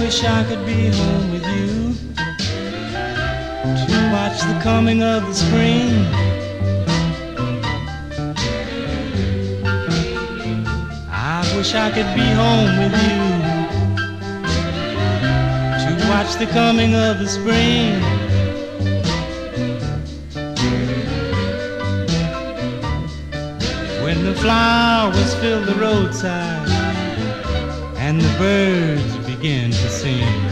wish I could be home with you to watch the coming of the spring. I wish I could be home with you to watch the coming of the spring. When the flowers fill the roadside and the birds begin to sing.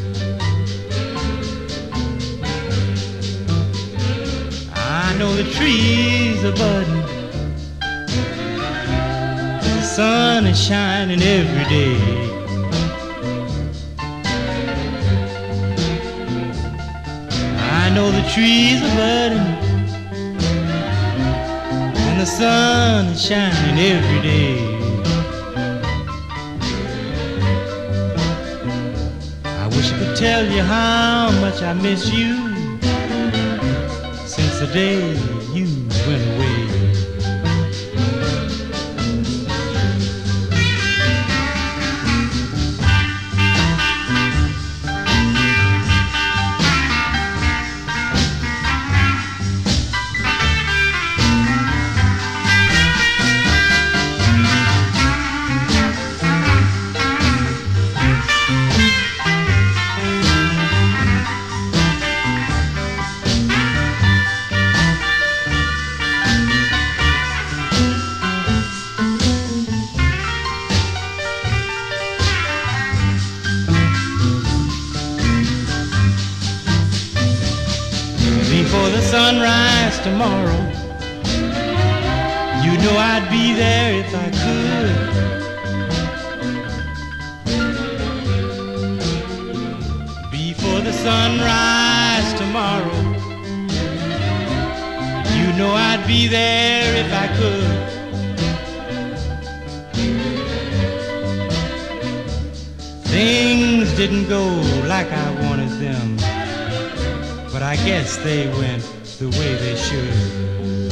I know the trees are budding, the sun is shining every day. I know the trees are budding and the sun is shining every day. I wish I could tell you how much I miss you since the day you went away. Before the sunrise tomorrow, you know I'd be there if I could. Before the sunrise tomorrow, you know I'd be there if I could. Things didn't go like I wanted them, but I guess they went the way they should.